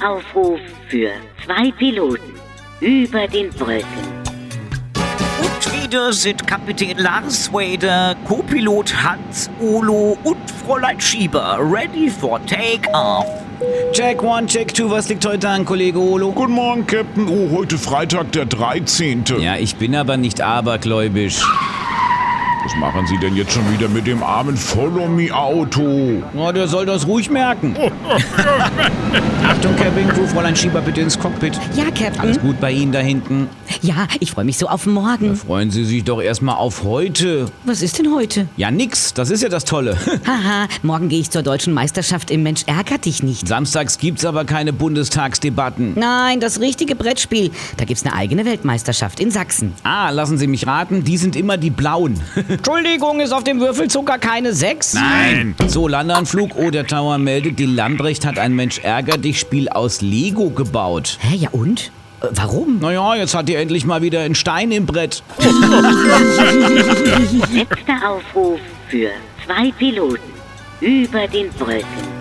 Letzter Aufruf für 2 Piloten über den Wolken. Und wieder sind Kapitän Lars Wader, Co-Pilot Hans Olo und Fräulein Schieber ready for take-off. Check 1, Check 2, was liegt heute an, Kollege Olo? Guten Morgen, Captain. Oh, heute Freitag, der 13. Ja, ich bin aber nicht abergläubisch. Was machen Sie denn jetzt schon wieder mit dem armen Follow-Me-Auto? Oh, der soll das ruhig merken. Achtung, Cabin Crew, Fräulein Schieber, bitte ins Cockpit. Ja, Captain. Alles gut bei Ihnen da hinten? Ja, ich freue mich so auf morgen. Freuen Sie sich doch erstmal auf heute. Was ist denn heute? Ja, nix, das ist ja das Tolle. Haha, morgen gehe ich zur deutschen Meisterschaft im Mensch ärgert dich nicht. Samstags gibt's aber keine Bundestagsdebatten. Nein, das richtige Brettspiel. Da gibt's eine eigene Weltmeisterschaft in Sachsen. Ah, lassen Sie mich raten, die sind immer die Blauen. Entschuldigung, ist auf dem Würfelzucker keine 6? Nein. So, Landeanflug. Oh, der Tower meldet, die Lambrecht hat ein Mensch-Ärger-dich-Spiel aus Lego gebaut. Hä, ja und? Warum? Naja, jetzt hat ihr endlich mal wieder einen Stein im Brett. Letzter Aufruf für 2 Piloten über den Wolken.